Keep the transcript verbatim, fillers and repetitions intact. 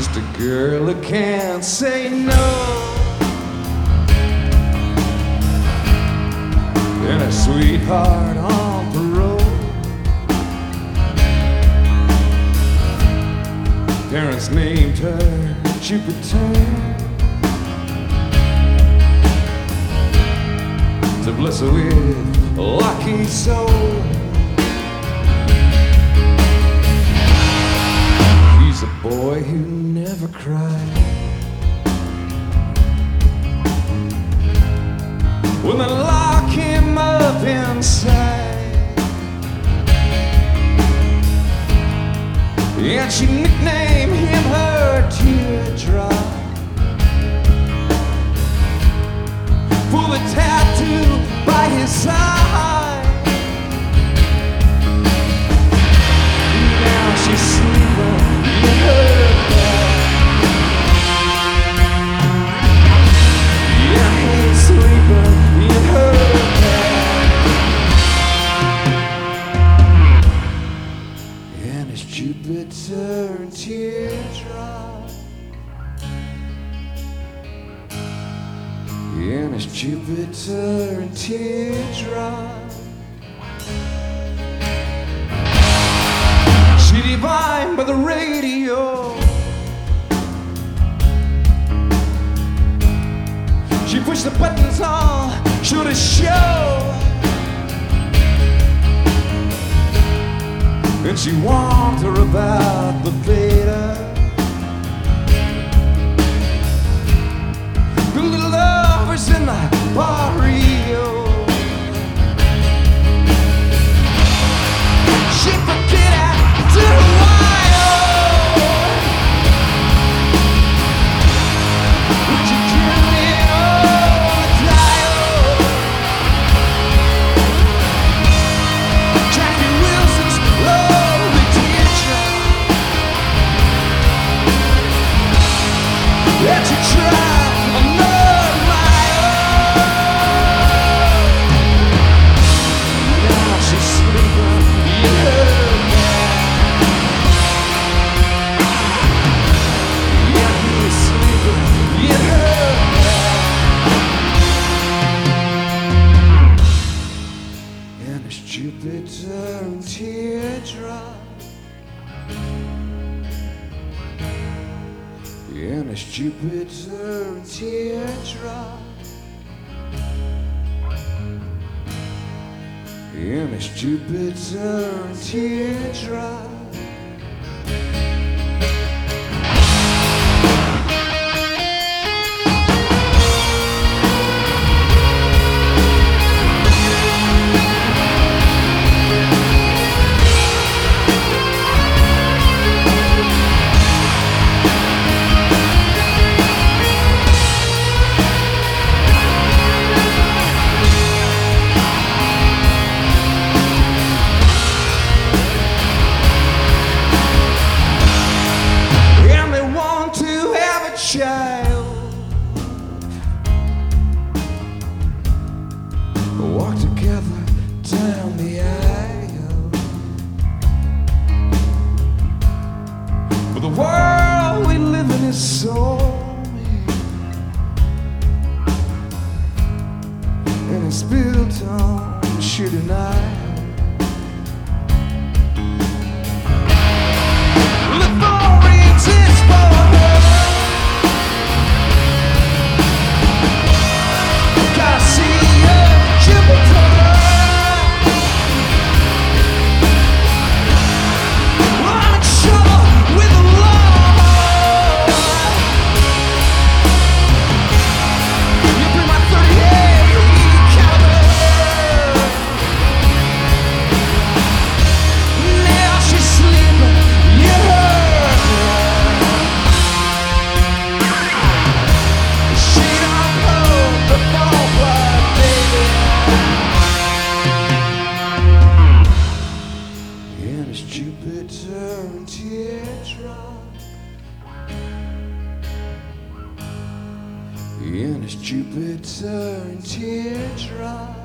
just a girl who can't say no. And a sweetheart on parole. Parents named her Jupiter to bless her with a lucky soul. He's a boy who never cried. When they lock him up inside, and she nicknamed him her teardrop for the tattoo by his side. Now she's sleeping in her bed. Yeah, he's sleeping in her bed. And it's Jupiter and teardrop. And it's Jupiter and teardrop. She divined by the radio. She pushed the buttons on, should have show. And she warned her about the beta. The little lovers in the barrio. She forget out to Ohio. Would you kill me or die? Jackie Wilson's lonely teardrop. Let you try. Jupiter and teardrop. And it's Jupiter and teardrop. And it's Jupiter and teardrop. Child, walk together down the aisle. But the world we live in is so mean, and it's built on shooting eyes. Jupiter and teardrop. And it's Jupiter and teardrop.